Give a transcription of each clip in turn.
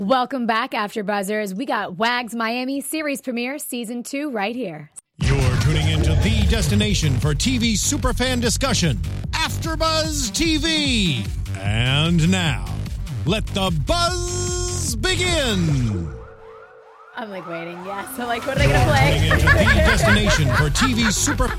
Welcome back, After Buzzers. We got Wags Miami series premiere season 2 right here. You're tuning into the destination for TV superfan discussion, AfterBuzz TV. And now, let the buzz begin. I'm like waiting. Yeah. So like, what are they gonna play? Tuning into the destination for TV super.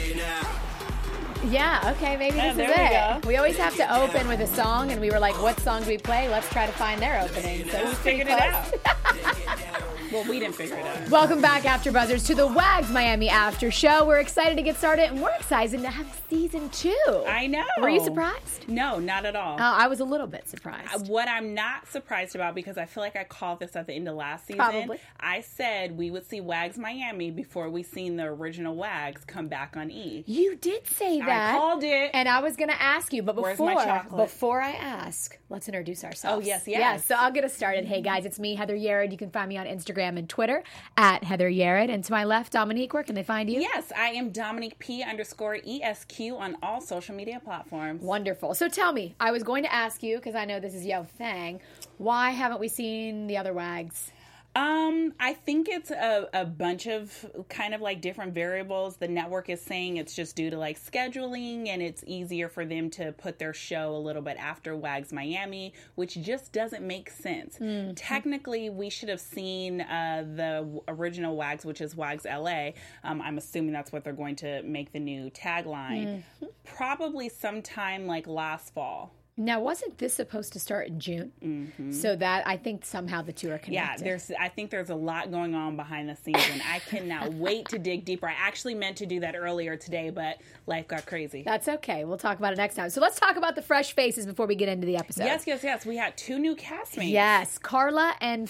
Yeah, okay, maybe this is it. We always have to open with a song, and we were like, what song do we play? Let's try to find their opening. So we figured it out. Well, we didn't figure it out. Welcome back, After Buzzers, to the Wags Miami After Show. We're excited to get started, and we're excited to have season 2. I know. Were you surprised? No, not at all. I was a little bit surprised. What I'm not surprised about, because I feel like I called this at the end of last season. Probably. I said we would see Wags Miami before we seen the original Wags come back on E. You did say that. I called it. And I was going to ask you, but Where's my chocolate? before I ask, let's introduce ourselves. Oh, yes. Yeah, so I'll get us started. Hey, guys, it's me, Heather Yared. You can find me on Instagram and Twitter at Heather Yared. And to my left, Dominique, where can they find you? Yes, I am Dominique P_ESQ on all social media platforms. Wonderful. So tell me, I was going to ask you, because I know this is your thing, why haven't we seen the other Wags? I think it's a bunch of kind of like different variables. The network is saying it's just due to like scheduling, and it's easier for them to put their show a little bit after Wags Miami, which just doesn't make sense. Mm-hmm. Technically, we should have seen the original Wags, which is Wags LA. I'm assuming that's what they're going to make the new tagline. Mm-hmm. Probably sometime like last fall. Now, wasn't this supposed to start in June? Mm-hmm. So that, I think somehow the two are connected. Yeah, I think there's a lot going on behind the scenes, and I cannot wait to dig deeper. I actually meant to do that earlier today, but life got crazy. That's okay. We'll talk about it next time. So let's talk about the fresh faces before we get into the episode. Yes. We had 2 new castmates. Yes, Carla and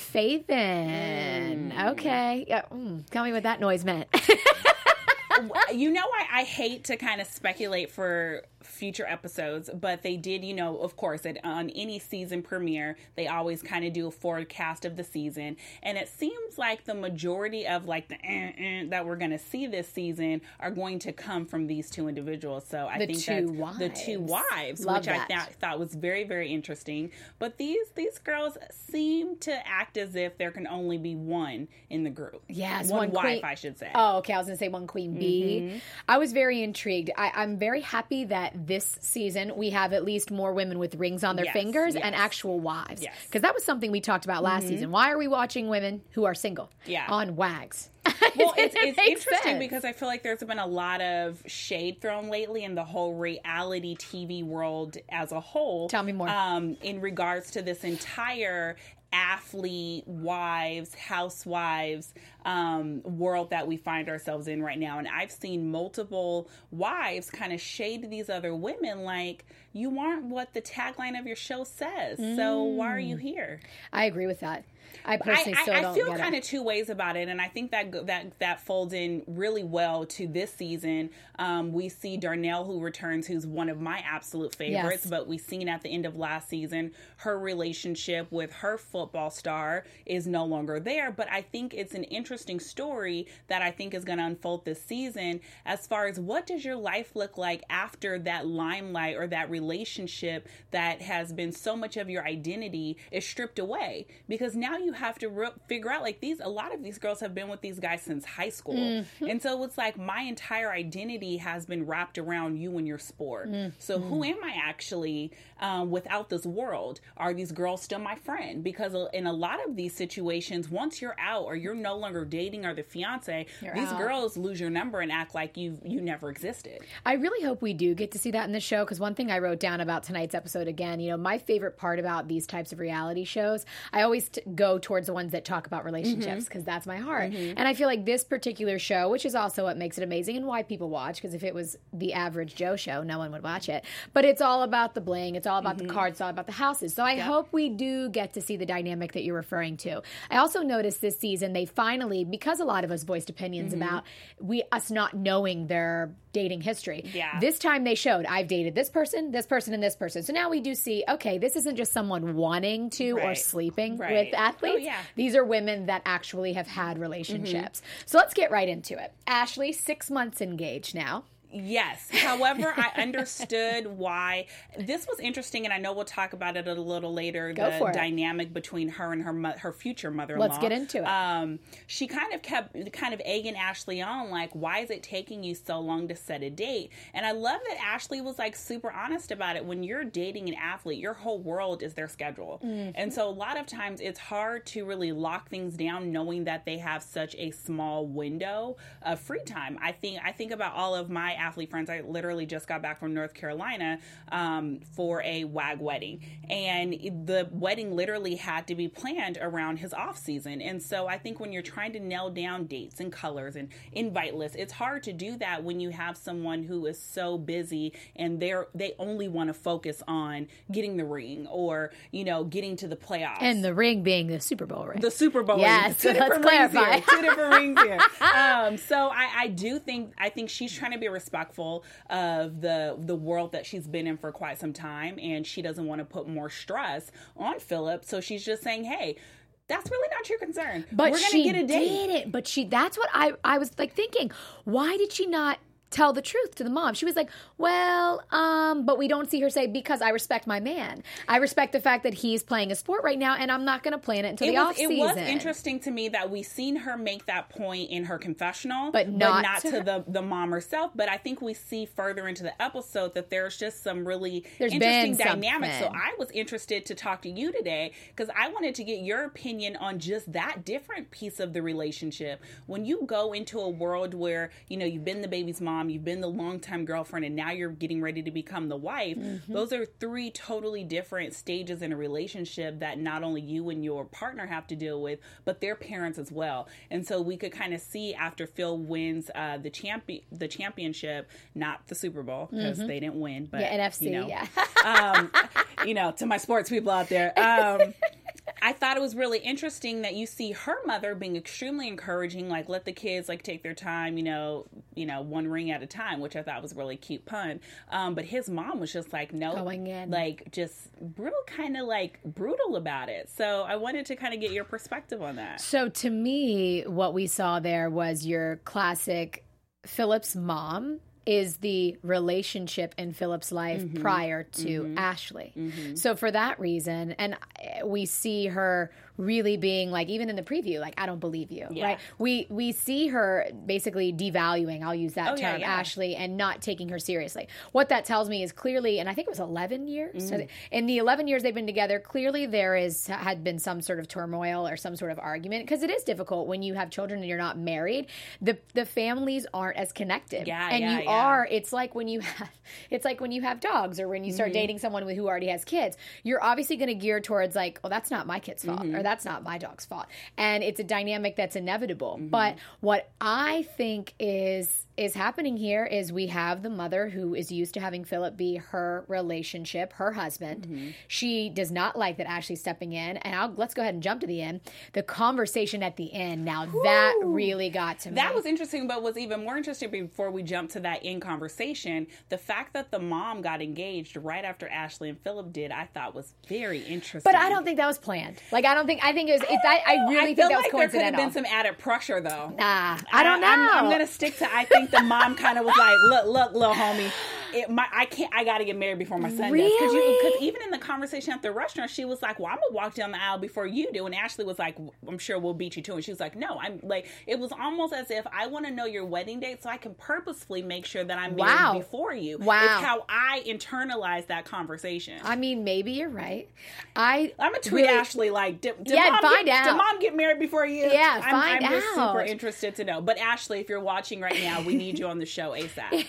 Faven. Okay. Yeah, tell me what that noise meant. You know, I hate to kind of speculate for future episodes, but they did, of course, on any season premiere, they always kind of do a forecast of the season. And it seems like the majority of like the that we're going to see this season are going to come from these 2 individuals. So I think that's the 2 wives, Love which that. I thought was very, very interesting. But these girls seem to act as if there can only be one in the group. Yes, one wife, queen. I should say. Oh, okay. I was going to say one queen bee. Mm-hmm. I was very intrigued. I'm very happy that this season we have at least more women with rings on their fingers and actual wives. Yes. Because that was something we talked about last season. Why are we watching women who are single on Wags? Well, it's interesting because I feel like there's been a lot of shade thrown lately in the whole reality TV world as a whole. Tell me more. In regards to this entire athlete wives, housewives world that we find ourselves in right now. And I've seen multiple wives kind of shade these other women like, you aren't what the tagline of your show says. So why are you here? I agree with that. I personally still don't feel get kind it. of 2 ways about it, and I think that folds in really well to this season. We see Darnell, who returns, who's one of my absolute favorites, but we've seen at the end of last season, her relationship with her football star is no longer there, but I think it's an interesting story that I think is going to unfold this season as far as what does your life look like after that limelight or that relationship that has been so much of your identity is stripped away, because now you have to figure out, like, a lot of these girls have been with these guys since high school. Mm-hmm. And so it's like my entire identity has been wrapped around you and your sport. Mm-hmm. So who am I actually without this world? Are these girls still my friend? Because in a lot of these situations, once you're out or you're no longer dating or the fiance, these girls lose your number and act like you never existed. I really hope we do get to see that in the show, because one thing I wrote down about tonight's episode, again, my favorite part about these types of reality shows, I always go towards the ones that talk about relationships, because that's my heart. Mm-hmm. And I feel like this particular show, which is also what makes it amazing and why people watch, because if it was the average Joe show, no one would watch it. But it's all about the bling. It's all about the cards. It's all about the houses. So I hope we do get to see the dynamic that you're referring to. I also noticed this season they finally, because a lot of us voiced opinions about us not knowing their dating history. Yeah. This time they showed, I've dated this person, and this person. So now we do see, okay, this isn't just someone wanting to or sleeping with athletes. Oh, yeah. These are women that actually have had relationships. So let's get right into it. Ashley, 6 months engaged now. Yes. However, I understood why this was interesting, and I know we'll talk about it a little later. The dynamic between her and her future mother-in-law. Let's get into it. She kind of kept egging Ashley on, like, why is it taking you so long to set a date? And I love that Ashley was like super honest about it. When you're dating an athlete, your whole world is their schedule, and so a lot of times it's hard to really lock things down, knowing that they have such a small window of free time. I think about all of my athlete friends. I literally just got back from North Carolina for a WAG wedding, and the wedding literally had to be planned around his off season. And so I think when you're trying to nail down dates and colors and invite lists, it's hard to do that when you have someone who is so busy and they only want to focus on getting the ring or, you know, getting to the playoffs. And the ring being the Super Bowl ring. The Super Bowl yes, ring. Let's clarify. Two different rings here. So I think she's trying to be respectful of the world that she's been in for quite some time, and she doesn't want to put more stress on Philip. So she's just saying, hey, that's really not your concern. But we're going to get a date. Did it. But that's what I was like thinking. Why did she not tell the truth to the mom? She was like, well, but we don't see her say, because I respect my man. I respect the fact that he's playing a sport right now, and I'm not going to plan it until the off season. It was interesting to me that we seen her make that point in her confessional, but not to the mom herself. But I think we see further into the episode that there's just some really interesting dynamics. So I was interested to talk to you today because I wanted to get your opinion on just that different piece of the relationship. When you go into a world where, you know, you've been the baby's mom, you've been the longtime girlfriend, and now you're getting ready to become the wife. Those are three totally different stages in a relationship that not only you and your partner have to deal with, but their parents as well. And so we could kind of see after Phil wins the championship, not the Super Bowl, because they didn't win, but NFC, you know, you know, to my sports people out there. I thought it was really interesting that you see her mother being extremely encouraging, like, let the kids, like, take their time, you know, one ring at a time, which I thought was a really cute pun. But his mom was just like, no, going in, like, just brutal about it. So I wanted to kind of get your perspective on that. So to me, what we saw there was your classic Philip's mom is the relationship in Philip's life prior to Ashley. So for that reason, and we see her really being like, even in the preview, like, I don't believe you, right? We see her basically devaluing, I'll use that term, Ashley, and not taking her seriously. What that tells me is clearly, and I think it was 11 years. So in the 11 years they've been together, clearly there had been some sort of turmoil or some sort of argument, because it is difficult when you have children and you're not married. The families aren't as connected. It's like when you have dogs, or when you start dating someone who already has kids, you're obviously going to gear towards like, oh, that's not my kid's fault, or that's not my dog's fault. And it's a dynamic that's inevitable. But what I think is happening here is we have the mother who is used to having Philip be her relationship, her husband. She does not like that Ashley's stepping in. And let's go ahead and jump to the end. The conversation at the end, now that really got to me. That was interesting, but was even more interesting before we jump to that end conversation. The fact that the mom got engaged right after Ashley and Philip did, I thought was very interesting. But I don't think that was planned. Like, I think it was, I really think that was coincidental. There could have been some added pressure, though. I don't know. I'm going to stick to, I think the mom kind of was like, look, little homie, I got to get married before my son does. Because even in the conversation at the restaurant, she was like, well, I'm going to walk down the aisle before you do. And Ashley was like, I'm sure we'll beat you too. And she was like, no, I'm like, it was almost as if I want to know your wedding date so I can purposefully make sure that I'm married before you. Wow. It's how I internalized that conversation. I mean, maybe you're right. I'm going to tweet Ashley like, did mom get married before you? Yeah, find out. I'm just super interested to know. But Ashley, if you're watching right now, we need you on the show ASAP.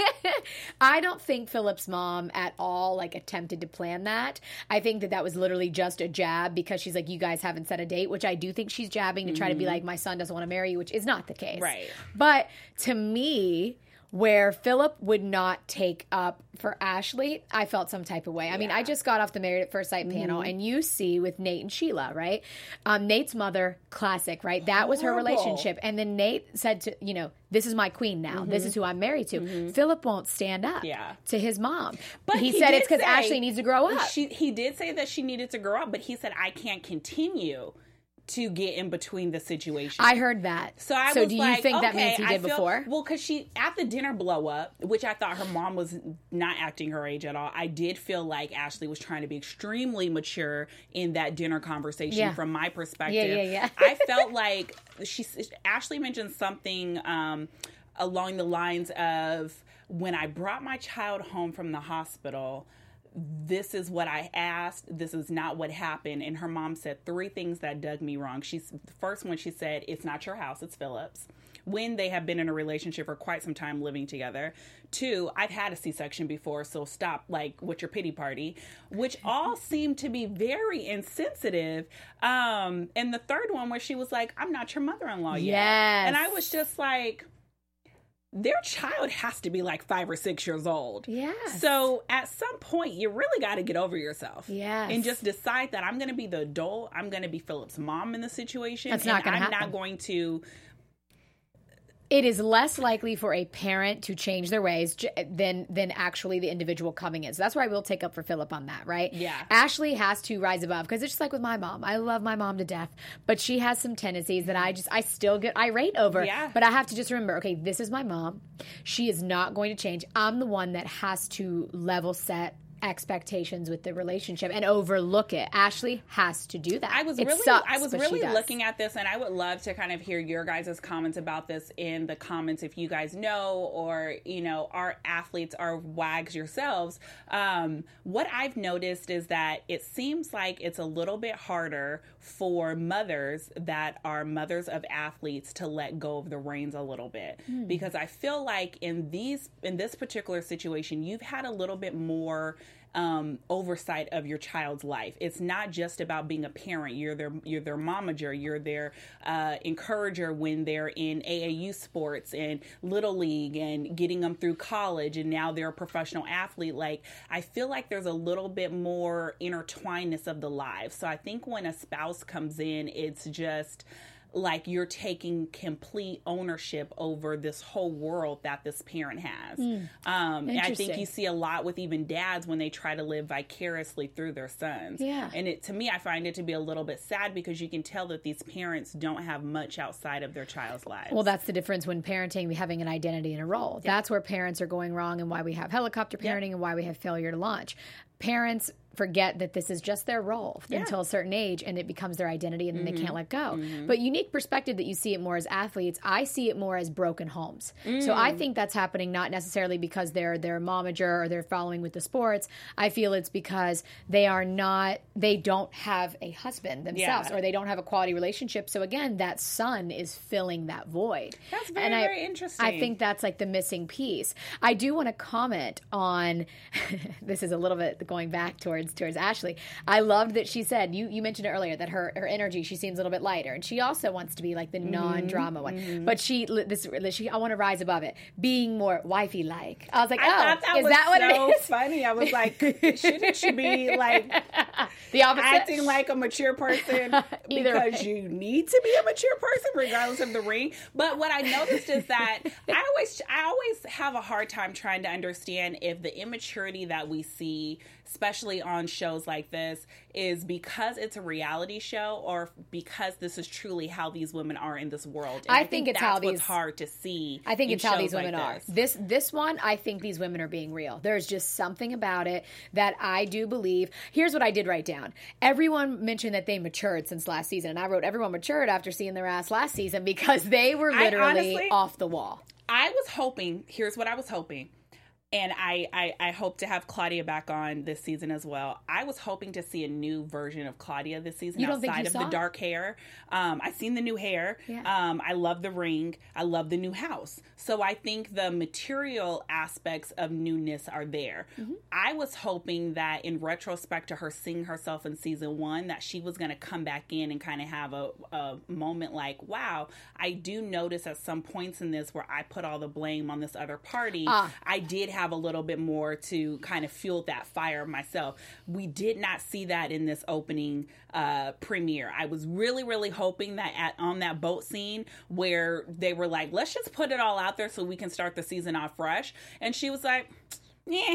I don't think Philip's mom at all like attempted to plan that. I think that was literally just a jab because she's like, you guys haven't set a date, which I do think she's jabbing to try to be like, my son doesn't want to marry you, which is not the case. Right. But to me, where Philip would not take up for Ashley, I felt some type of way. I mean, I just got off the Married at First Sight panel, and you see with Nate and Sheila, right? Nate's mother, classic, right? That was her relationship. And then Nate said to, this is my queen now. This is who I'm married to. Philip won't stand up to his mom. But he said it's because Ashley needs to grow up. He did say that she needed to grow up, but he said, I can't continue to get in between the situation. I heard that. So I so was do you like, think that okay, means he did before? Well, because she, at the dinner blow up, which I thought her mom was not acting her age at all, I did feel like Ashley was trying to be extremely mature in that dinner conversation from my perspective. Yeah. I felt like Ashley mentioned something along the lines of, when I brought my child home from the hospital, this is what I asked. This is not what happened. And her mom said 3 things that dug me wrong. The first one, she said, it's not your house, it's Philip's. When they have been in a relationship for quite some time living together. 2, I've had a C-section before, so stop, like, with your pity party, which all seemed to be very insensitive. And the third one where she was like, I'm not your mother-in-law yet. Yes. And I was just like, their child has to be like 5 or 6 years old. Yes. So at some point, you really got to get over yourself. Yes. And just decide that I'm going to be the adult. I'm going to be Philip's mom in the situation. That's not going to happen. I'm not going to... It is less likely for a parent to change their ways than actually the individual coming in. So that's where I will take up for Philip on that, right? Yeah. Ashley has to rise above, because it's just like with my mom. I love my mom to death, but she has some tendencies that I still get irate over. Yeah. But I have to just remember, okay, this is my mom. She is not going to change. I'm the one that has to level set expectations with the relationship and overlook it. Ashley has to do that. I was really looking at this, and I would love to kind of hear your guys' comments about this in the comments if you guys know, or, you know, are athletes, are WAGs yourselves. What I've noticed is that it seems like it's a little bit harder for mothers that are mothers of athletes to let go of the reins a little bit, because I feel like in this particular situation, you've had a little bit more oversight of your child's life. It's not just about being a parent. You're their momager. You're their encourager when they're in AAU sports and Little League and getting them through college, and now they're a professional athlete. Like, I feel like there's a little bit more intertwinedness of the lives. So I think when a spouse comes in, it's just like you're taking complete ownership over this whole world that this parent has. And I think you see a lot with even dads when they try to live vicariously through their sons. Yeah. And to me, I find it to be a little bit sad, because you can tell that these parents don't have much outside of their child's lives. Well, that's the difference when parenting, having an identity and a role. Yeah. That's where parents are going wrong, and why we have helicopter parenting and why we have failure to launch. Parents forget that this is just their role until a certain age, and it becomes their identity, and then they can't let go. But unique perspective that you see it more as athletes, I see it more as broken homes. So I think that's happening not necessarily because they're momager or they're following with the sports. I feel it's because they don't have a husband themselves, or they don't have a quality relationship. So again, that son is filling that void. That's very interesting. I think that's like the missing piece. I do want to comment on, this is a little bit going back towards Ashley. I loved that she said, you mentioned it earlier, that her energy, she seems a little bit lighter, and she also wants to be like the non-drama one. But I want to rise above it, being more wifey like. I was like, is that what it is? Funny. I was like, shouldn't she be like the opposite, acting like a mature person because you need to be a mature person regardless of the ring? But what I noticed is that I always have a hard time trying to understand if the immaturity that we see, especially on shows like this, is because it's a reality show, or because this is truly how these women are in this world. And I think it's what's hard to see. I think it's how these women are. This one, I think these women are being real. There's just something about it that I do believe. Here's what I did write down. Everyone mentioned that they matured since last season, and I wrote everyone matured after seeing their ass last season, because they were literally off the wall. I was hoping, here's what I was hoping. And I hope to have Claudia back on this season as well. I was hoping to see a new version of Claudia this season outside of the dark hair. I've seen the new hair. Yeah. I love the ring. I love the new house. So I think the material aspects of newness are there. I was hoping that in retrospect to her seeing herself in season 1, that she was going to come back in and kind of have a moment like, wow, I do notice at some points in this where I put all the blame on this other party. I did have a little bit more to kind of fuel that fire myself. We did not see that in this opening premiere. I was really, really hoping that on that boat scene where they were like, let's just put it all out there so we can start the season off fresh. And she was like, yeah.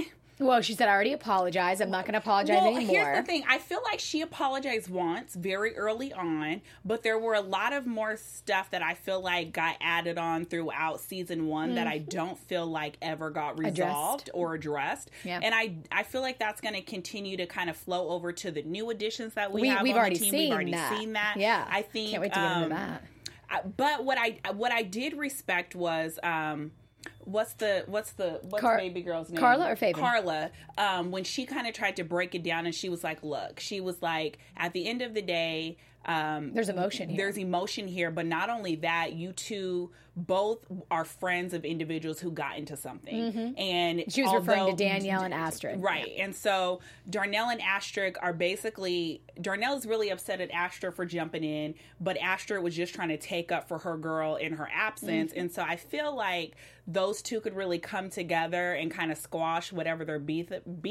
Well, she said, I already apologized. I'm not going to apologize anymore. Here's the thing. I feel like she apologized once very early on, but there were a lot of more stuff that I feel like got added on throughout season 1 that I don't feel like ever got resolved or addressed. Yeah. And I feel like that's going to continue to kind of flow over to the new additions that we've on the team. We've already seen that. Yeah. I think. Can't wait to get into that. But what I did respect was what's the baby girl's name? Carla or Faven? Carla. When she kind of tried to break it down, and she was like, "Look," she was like, "At the end of the day, there's emotion here. There's emotion here, but not only that, you two both are friends of individuals who got into something." And she was referring to Danielle and Astrid, right? Yeah. And so Darnell and Astrid are basically, Darnell's really upset at Astrid for jumping in, but Astrid was just trying to take up for her girl in her absence. And so I feel like those two could really come together and kind of squash whatever their beef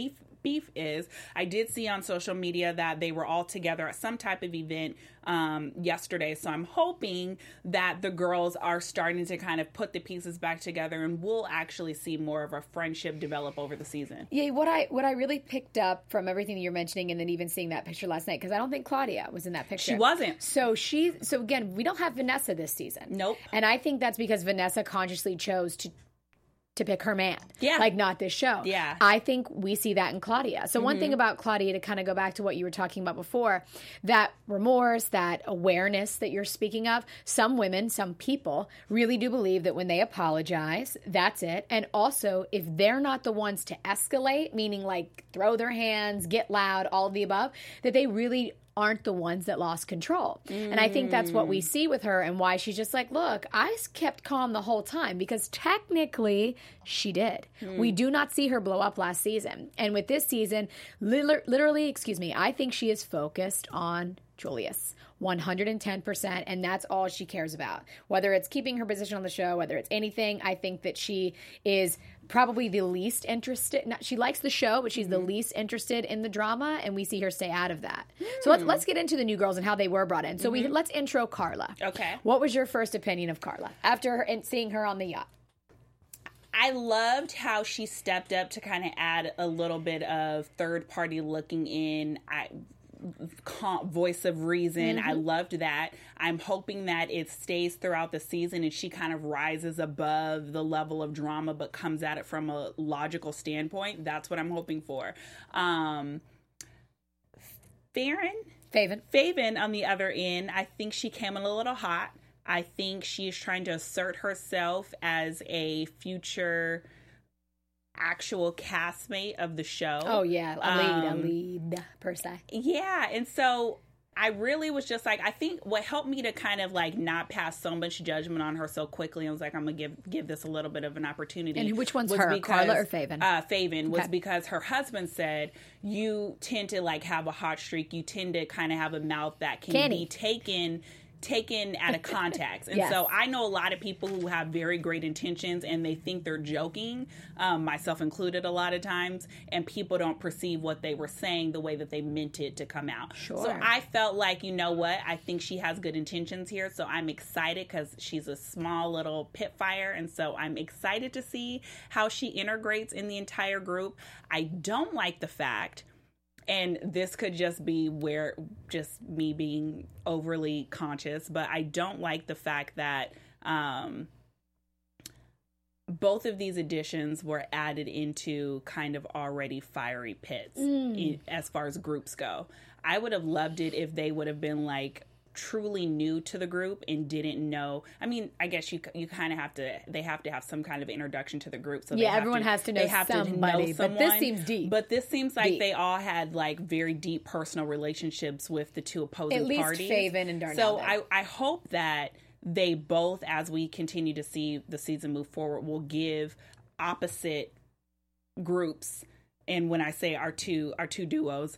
is. I did see on social media that they were all together at some type of event yesterday. So I'm hoping that the girls are starting to kind of put the pieces back together, and we'll actually see more of a friendship develop over the season. Yeah, what I really picked up from everything that you're mentioning, and then even seeing that picture last night, because I don't think Claudia was in that picture. She wasn't. So again, we don't have Vanessa this season. Nope. And I think that's because Vanessa consciously chose to pick her man. Yeah. Like, not this show. Yeah. I think we see that in Claudia. So one thing about Claudia, to kind of go back to what you were talking about before, that remorse, that awareness that you're speaking of, some women, some people really do believe that when they apologize, that's it. And also, if they're not the ones to escalate, meaning like throw their hands, get loud, all of the above, that they really aren't the ones that lost control. And I think that's what we see with her, and why she's just like, look, I kept calm the whole time, because technically she did. We do not see her blow up last season. And with this season, literally, I think she is focused on Julius 110%, and that's all she cares about. Whether it's keeping her position on the show, whether it's anything, I think that she is probably the least interested. She likes the show, but she's the least interested in the drama, and we see her stay out of that. So let's get into the new girls and how they were brought in. So let's intro Carla. Okay. What was your first opinion of Carla after seeing her on the yacht? I loved how she stepped up to kind of add a little bit of third party looking in. Voice of reason. I loved that. I'm hoping that it stays throughout the season and she kind of rises above the level of drama but comes at it from a logical standpoint. That's what I'm hoping for. Faven, on the other end, I think she came in a little hot. I think she is trying to assert herself as a future actual castmate of the show. Oh yeah, a lead per se. Yeah, and so I really was just like, I think what helped me to kind of like not pass so much judgment on her so quickly, I was like, I'm gonna give this a little bit of an opportunity. And which one's her, Carla or Faven? Faven was because her husband said, you tend to like have a hot streak, you tend to kind of have a mouth that can be taken out of context. And so I know a lot of people who have very great intentions and they think they're joking, myself included a lot of times, and people don't perceive what they were saying the way that they meant it to come out. Sure. So I felt like, you know what, I think she has good intentions here, so I'm excited because she's a small little pit fire, and so I'm excited to see how she integrates in the entire group. I don't like the fact, and this could just be just me being overly conscious, but I don't like the fact that both of these additions were added into kind of already fiery pits as far as groups go. I would have loved it if they would have been like truly new to the group and didn't know. I mean, I guess you kind of have to, they have to have some kind of introduction to the group. So everyone has to know somebody, but this seems deep. But this seems like they all had like very deep personal relationships with the two opposing parties. At least Faven and Darnell. So I hope that they both, as we continue to see the season move forward, will give opposite groups, and when I say our two duos,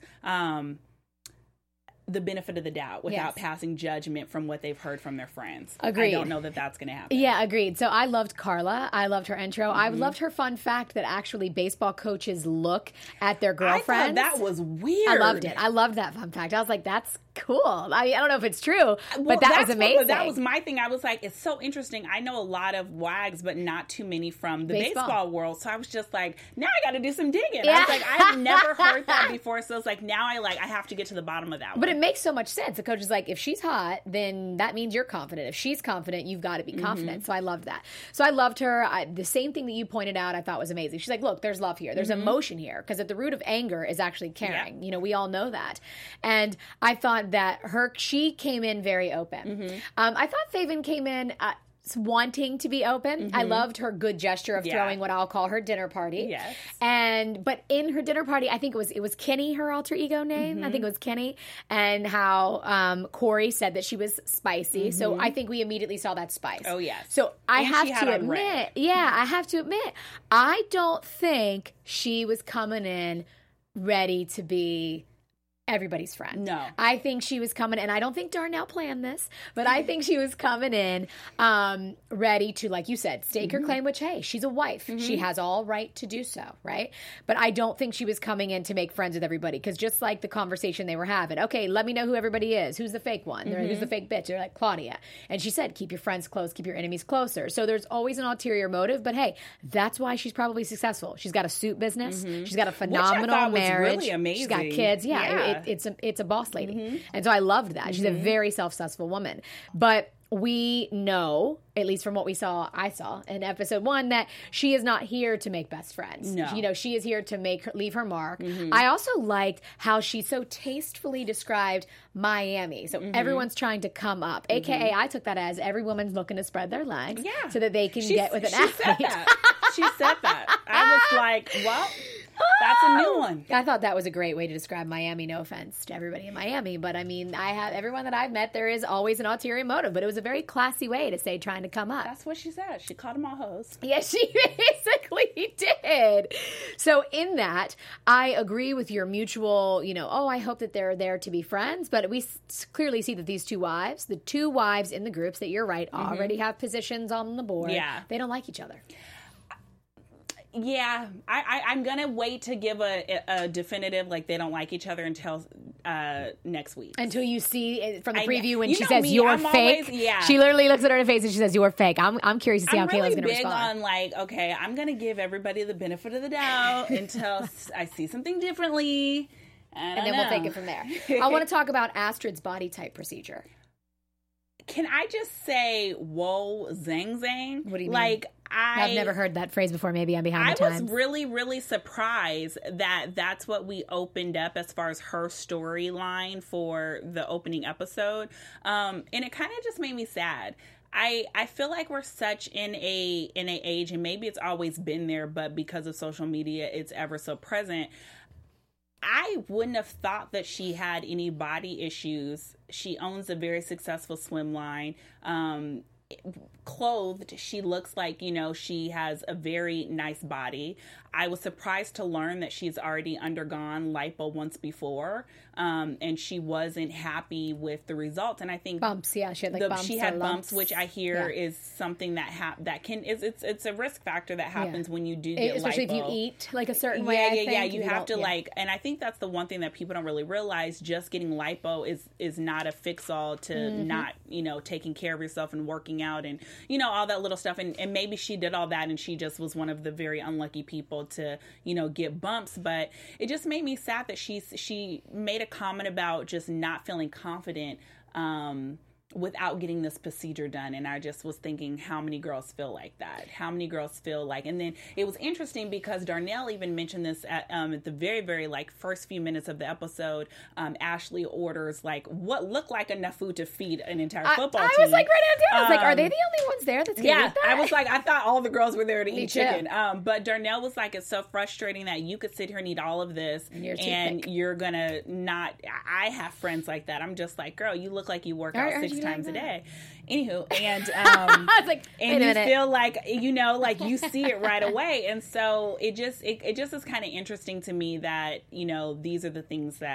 the benefit of the doubt without passing judgment from what they've heard from their friends. Agreed. I don't know that that's going to happen. Yeah, agreed. So I loved Carla. I loved her intro. I loved her fun fact that actually baseball coaches look at their girlfriends. I thought that was weird. I loved it. I loved that fun fact. I was like, that's cool. I don't know if it's true, but that was amazing. That was my thing. I was like, it's so interesting. I know a lot of wags, but not too many from the baseball world. So I was just like, now I got to do some digging. Yeah. I was like, I've never heard that before. So it's like, now I have to get to the bottom of that one. But it makes so much sense. The coach is like, if she's hot, then that means you're confident. If she's confident, you've got to be confident. So I loved that. So I loved her. The same thing that you pointed out, I thought was amazing. She's like, look, there's love here. There's emotion here. Because at the root of anger is actually caring. Yeah. You know, we all know that. And I thought that she came in very open. I thought Faven came in wanting to be open. I loved her good gesture of throwing what I'll call her dinner party. Yes. But in her dinner party, I think it was Kenny, her alter ego name. I think it was Kenny, and how Corey said that she was spicy. So I think we immediately saw that spice. Oh yes. So I have to admit, I don't think she was coming in ready to be everybody's friend. No. I think she was coming, and I don't think Darnell planned this, but I think she was coming in ready to, like you said, stake her claim, which, hey, she's a wife. She has all right to do so, right? But I don't think she was coming in to make friends with everybody, because just like the conversation they were having, okay, let me know who everybody is. Who's the fake one? Who's the fake bitch? They're like, Claudia. And she said, keep your friends close, keep your enemies closer. So there's always an ulterior motive, but hey, that's why she's probably successful. She's got a suit business. She's got a phenomenal marriage. Really amazing. She's got kids. It's a boss lady. And so I loved that. She's a very self-successful woman. But we know, at least from what I saw in episode 1, that she is not here to make best friends. No. You know, she is here to leave her mark. I also liked how she so tastefully described Miami. So everyone's trying to come up. AKA, I took that as every woman's looking to spread their legs so that they can get with an athlete. She said that. I was like, well, that's a new one. I thought that was a great way to describe Miami. No offense to everybody in Miami, but I mean, everyone that I've met, there is always an ulterior motive, but it was a very classy way to say trying to come up. That's what she said. She called them all hoes. Yes, she basically did. So in that, I agree with your mutual, I hope that they're there to be friends, but we clearly see that these the two wives in the groups that you're right, already have positions on the board. Yeah. They don't like each other. Yeah, I'm going to wait to give a definitive, like, they don't like each other until next week. Until you see from the preview when she says, you're fake. Always, she literally looks at her face and she says, you're fake. I'm curious to see how Kayla's going to respond. I'm really big on, okay, I'm going to give everybody the benefit of the doubt until I see something differently. And then we'll take it from there. I want to talk about Astrid's body type procedure. Can I just say, whoa, zang zang? What do you mean? I've never heard that phrase before. Maybe I'm behind the times. I was really, really surprised that that's what we opened up as far as her storyline for the opening episode. And it kind of just made me sad. I feel like we're such in a age, and maybe it's always been there, but because of social media, it's ever so present. I wouldn't have thought that she had any body issues. She owns a very successful swim line. Clothed, she looks like, she has a very nice body. I was surprised to learn that she's already undergone lipo once before, and she wasn't happy with the results. And I think bumps, yeah, she had bumps. She had bumps, which I hear is something that it's a risk factor that happens when you do get especially lipo. If you eat like a certain way. Yeah. You have to and I think that's the one thing that people don't really realize. Just getting lipo is not a fix all to not taking care of yourself and working out and all that little stuff. And maybe she did all that and she just was one of the very unlucky people to get bumps. But it just made me sad that she made a comment about just not feeling confident without getting this procedure done. And I just was thinking, how many girls feel like that? How many girls feel like, and then it was interesting because Darnell even mentioned this at the very, very first few minutes of the episode. Ashley orders what looked like enough food to feed an entire football team. I was right down. I was like, are they the only ones there that's yeah, eat that? I was like, I thought all the girls were there to eat chicken. But Darnell was like, it's so frustrating that you could sit here and eat all of this and you're gonna not. I have friends like that. I'm just like, girl, you look like you work out 6 times a day. Anywho, and I was like, and you feel like you see it right away, and so it just is kind of interesting to me that these are the things that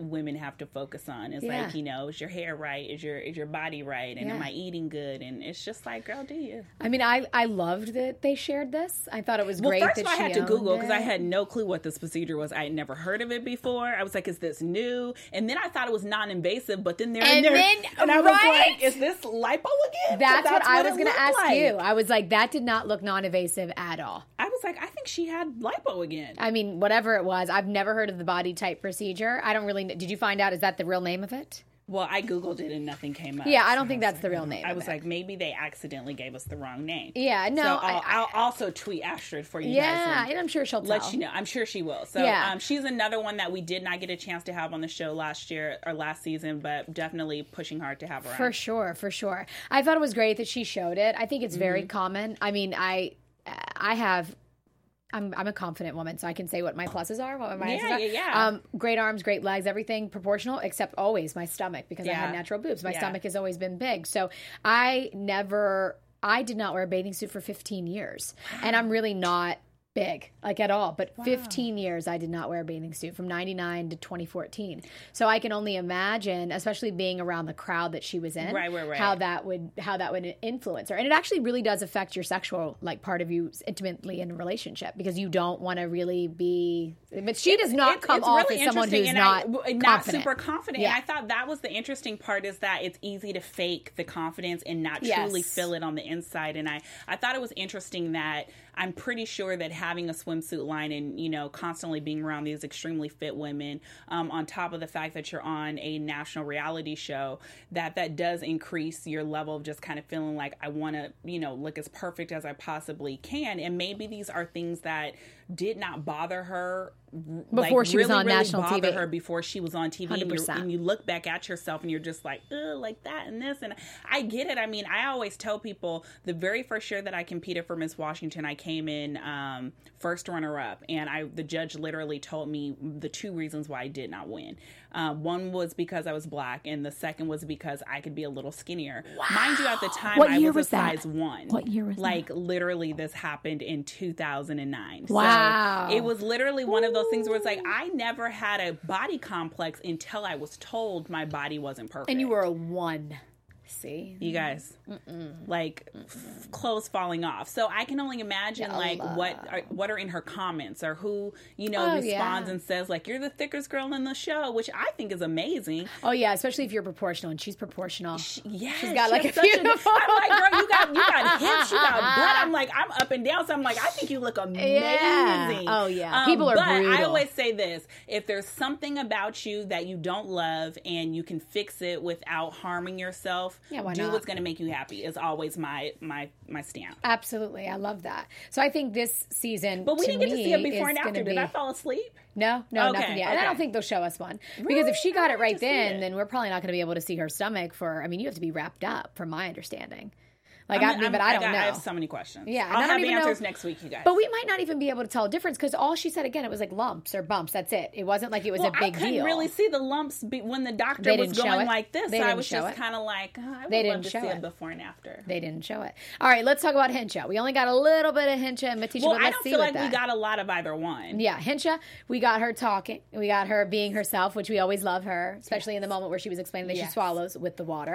women have to focus on. It's like, you know, is your hair right? Is your body right? And am I eating good? And it's just like, girl, do you? I mean, I loved that they shared this. I thought it was great. First of all, I had to Google because I had no clue what this procedure was. I had never heard of it before. I was like, is this new? And then I thought it was non-invasive, but then I was like, is this lipo again? That's what I was going to ask you. I was like, that did not look non-invasive at all. I was like, I think she had lipo again. I mean, whatever it was, I've never heard of the body type procedure. I don't really. Did you find out? Is that the real name of it? Well, I Googled it and nothing came up. Yeah, I don't think that's the real name. I was like, maybe they accidentally gave us the wrong name. Yeah, no. So I'll also tweet Astrid for you guys. Yeah, and I'm sure she'll let you know. I'm sure she will. So she's another one that we did not get a chance to have on the show last season, but definitely pushing hard to have her on. For sure. I thought it was great that she showed it. I think it's very common. I mean, I'm a confident woman, so I can say what my pluses are, what my minuses are. Great arms, great legs, everything proportional, except always my stomach, because I had natural boobs. My stomach has always been big. So I did not wear a bathing suit for 15 years. And I'm really not big, like at all. But 15 years I did not wear a bathing suit from 99 to 2014. So I can only imagine, especially being around the crowd that she was in, how that would influence her. And it actually really does affect your sexual part of you intimately in a relationship, because you don't want to really be. But she does not come off as someone who's not super confident. Yeah. And I thought that was the interesting part, is that it's easy to fake the confidence and not truly feel it on the inside. And I thought it was interesting that I'm pretty sure that having a swimsuit line and, you know, constantly being around these extremely fit women, on top of the fact that you're on a national reality show, that does increase your level of just kind of feeling like I want to, you know, look as perfect as I possibly can. And maybe these are things that did not bother her before she was on national TV. Her before she was on TV, and you look back at yourself and you're just like, ugh, like that and this. And I get it. I mean, I always tell people, the very first year that I competed for Miss Washington, I came in first runner-up, and the judge literally told me the two reasons why I did not win. One was because I was black, and the second was because I could be a little skinnier. Wow. Mind you, at the time, I was a size 1. What year was that? Literally, this happened in 2009. Wow. So it was literally one of those things where it's like, I never had a body complex until I was told my body wasn't perfect. And you were a 1. See, you guys, clothes falling off. So I can only imagine what are in her comments, or who, you know, responds and says like, you're the thickest girl in the show, which I think is amazing. Oh yeah, especially if you're proportional, and she's proportional. She's got like a beautiful. I'm like, girl, you got hips, you got butt. I'm like, I'm up and down. So I'm like, I think you look amazing. Yeah. Oh yeah, people are brutal. I always say this: if there's something about you that you don't love and you can fix it without harming yourself, do what's going to make you happy is always my stamp. Absolutely. I love that. So I think this season, but we didn't get to see it before and after. Did I fall asleep? No, nothing yet. And I don't think they'll show us one. Because if she got it right then we're probably not going to be able to see her stomach you have to be wrapped up, from my understanding. But I don't know. I have so many questions. Yeah, I'll have answers next week, you guys. But we might not even be able to tell a difference, because all she said, again, it was like lumps or bumps. That's it. It wasn't like it was a big deal. I couldn't really see the lumps when the doctor was going like this. I was just kind of like, I would love to see it before and after. They didn't show it. All right, let's talk about Hensha. We only got a little bit of Hensha and Matisha, but let's see. I don't feel like we got a lot of either one. Yeah, Hensha, we got her talking. We got her being herself, which we always love her, especially in the moment where she was explaining that she swallows with the water.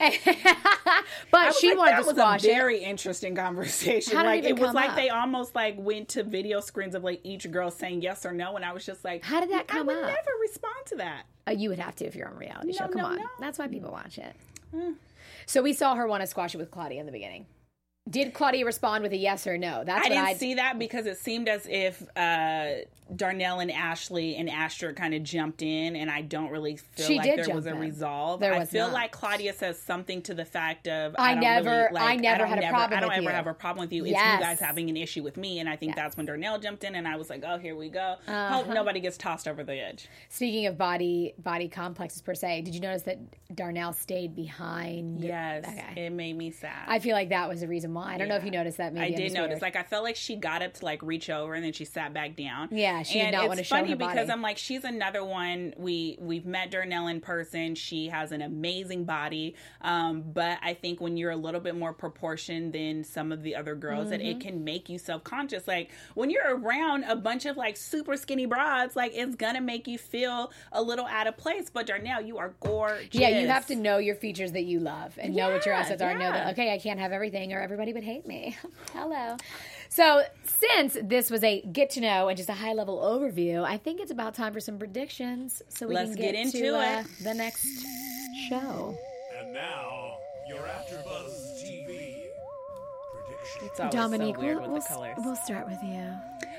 But she wanted to squash it. Very interesting conversation. It was like they almost went to video screens of each girl saying yes or no, and I was just like, how did that come up? I would never respond to that. You would have to if you're on a reality show. Come on. That's why people watch it. So we saw her want to squash it with Claudia in the beginning. Did Claudia respond with a yes or no? I didn't see that, because it seemed as if Darnell and Ashley and Astrid kind of jumped in, and I don't really feel like there was a resolve. I feel like Claudia says something to the fact of, I never had a problem with you. I don't ever have a problem with you. It's you guys having an issue with me. And I think that's when Darnell jumped in, and I was like, oh, here we go. Hope nobody gets tossed over the edge. Speaking of body complexes per se, did you notice that Darnell stayed behind? Yes. It made me sad. I feel like that was the reason normal. I don't know if you noticed that. Maybe I did notice. Like, I felt like she got up to like reach over and then she sat back down. Yeah, she did not want to show her body. It's funny because I'm like, she's another one. We've met Darnell in person. She has an amazing body, but I think when you're a little bit more proportioned than some of the other girls, that it can make you self-conscious. Like, when you're around a bunch of like super skinny broads, like, it's gonna make you feel a little out of place. But Darnell, you are gorgeous. Yeah, you have to know your features that you love and know what your assets are. Know that, okay, I can't have everything or everybody would hate me. Hello. So since this was a get to know and just a high level overview, I think it's about time for some predictions so we can get into the next show. And now, your AfterBuzz TV prediction. It's always Dominique, so weird with the colors. We'll start with you.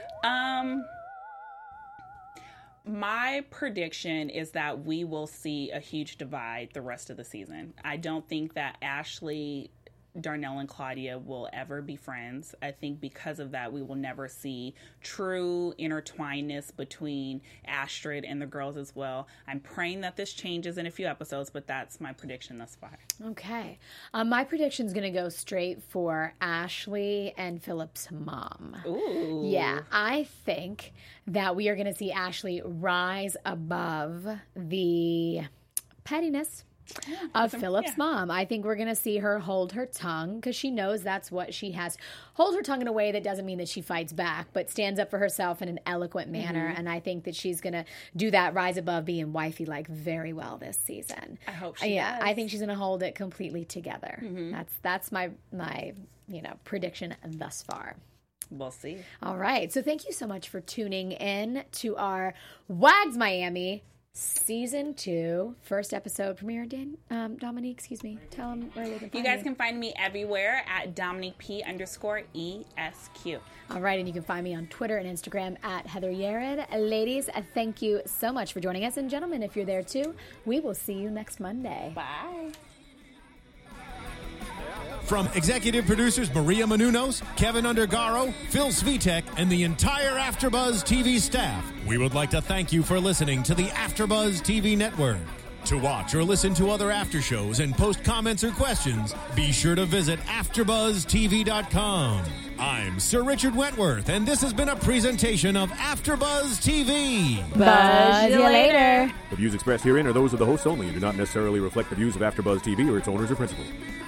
My prediction is that we will see a huge divide the rest of the season. I don't think that Ashley, Darnell, and Claudia will ever be friends. I think because of that, we will never see true intertwinedness between Astrid and the girls as well. I'm praying that this changes in a few episodes, but that's my prediction thus far. Okay. My prediction is going to go straight for Ashley and Philip's mom. Ooh. Yeah, I think that we are going to see Ashley rise above the pettiness of Philip's mom. I think we're going to see her hold her tongue because she knows that's what she has. Hold her tongue in a way that doesn't mean that she fights back, but stands up for herself in an eloquent manner. And I think that she's going to do that rise above being wifey like very well this season. I hope she does. I think she's going to hold it completely together. That's my prediction thus far. We'll see. All right. So thank you so much for tuning in to our Wags Miami Season 2, first episode premiere. Dominique, excuse me. Tell them where they can find you. You guys can find me everywhere at DominiqueP_ESQ. All right, and you can find me on Twitter and Instagram at Heather Yared. Ladies, thank you so much for joining us. And gentlemen, if you're there too, we will see you next Monday. Bye. From executive producers Maria Menounos, Kevin Undergaro, Phil Svitek, and the entire AfterBuzz TV staff, we would like to thank you for listening to the AfterBuzz TV network. To watch or listen to other after shows and post comments or questions, be sure to visit AfterBuzzTV.com. I'm Sir Richard Wentworth, and this has been a presentation of AfterBuzz TV. Buzz you later. The views expressed herein are those of the hosts only and do not necessarily reflect the views of AfterBuzz TV or its owners or principals.